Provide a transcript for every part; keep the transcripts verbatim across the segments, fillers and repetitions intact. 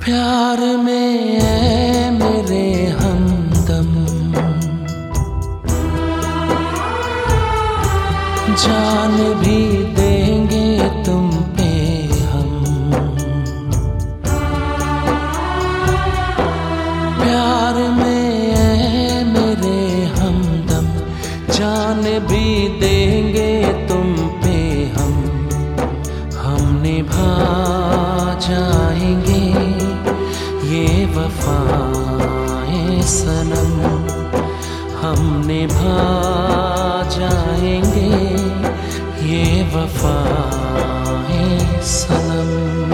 प्यार में ऐ मेरे हमदम, जान भी देंगे तुम पे हम। प्यार में ऐ मेरे हमदम, जान भी देंगे तुम पे हम। हम निभा जाएंगे ये वफाएं सनम, हम निभा जाएंगे ये वफाएं सनम।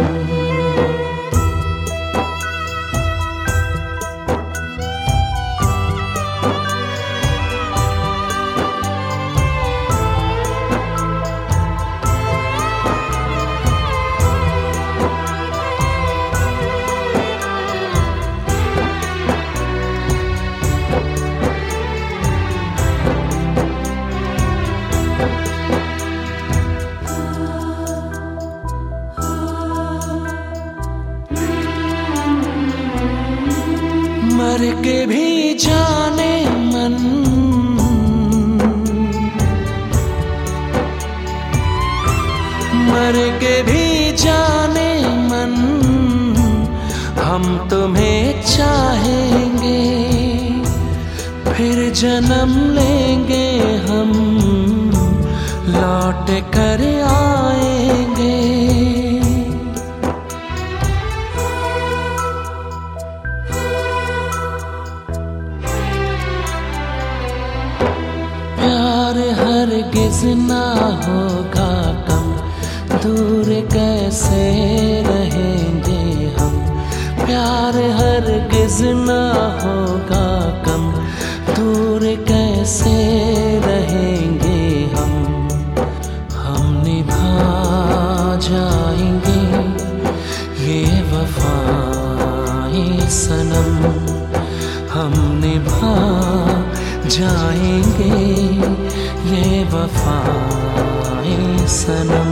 मर के भी जाने मन, मर के भी जाने मन, हम तुम्हें चाहेंगे। फिर जन्म लेंगे हम, लौट कर आएंगे। प्यार हरगिज़ ना होगा कम, दूर कैसे रहेंगे हम। प्यार हरगिज़ ना होगा कम, दूर कैसे रहेंगे हम। हम निभा जाएंगे ये वफाएं सनम, हम निभा जाएंगे ये वफाएं सनम।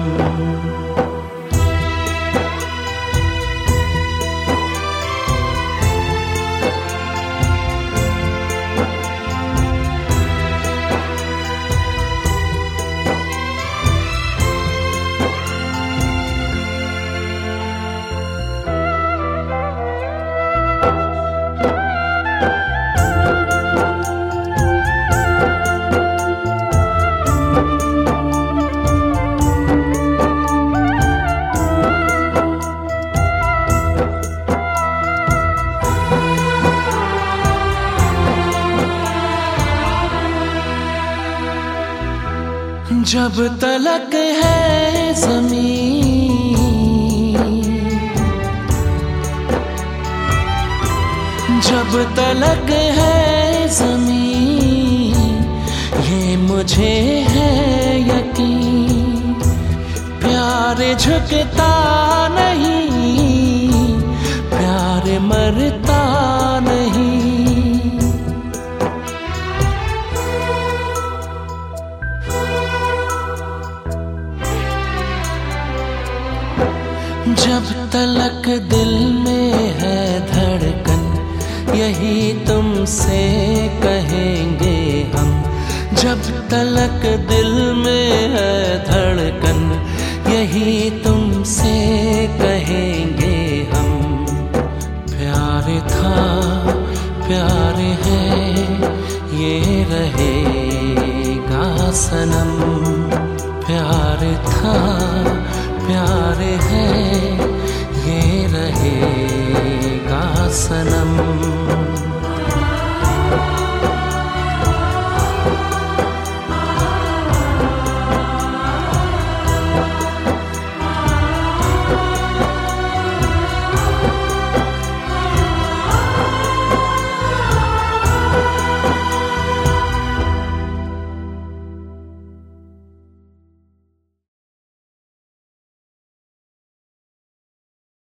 जब तलक है ज़मीन, जब तलक है ज़मीन, ये मुझे है यकीन। प्यार झुकता नहीं, प्यार मरता नहीं। जब तलक दिल में है धड़कन, यही तुमसे कहेंगे हम। जब तलक दिल में है धड़कन, यही तुमसे कहेंगे हम। प्यार था प्यार है ये रहेगा सनम। प्यार था प्यार है ये रहेगा सनम।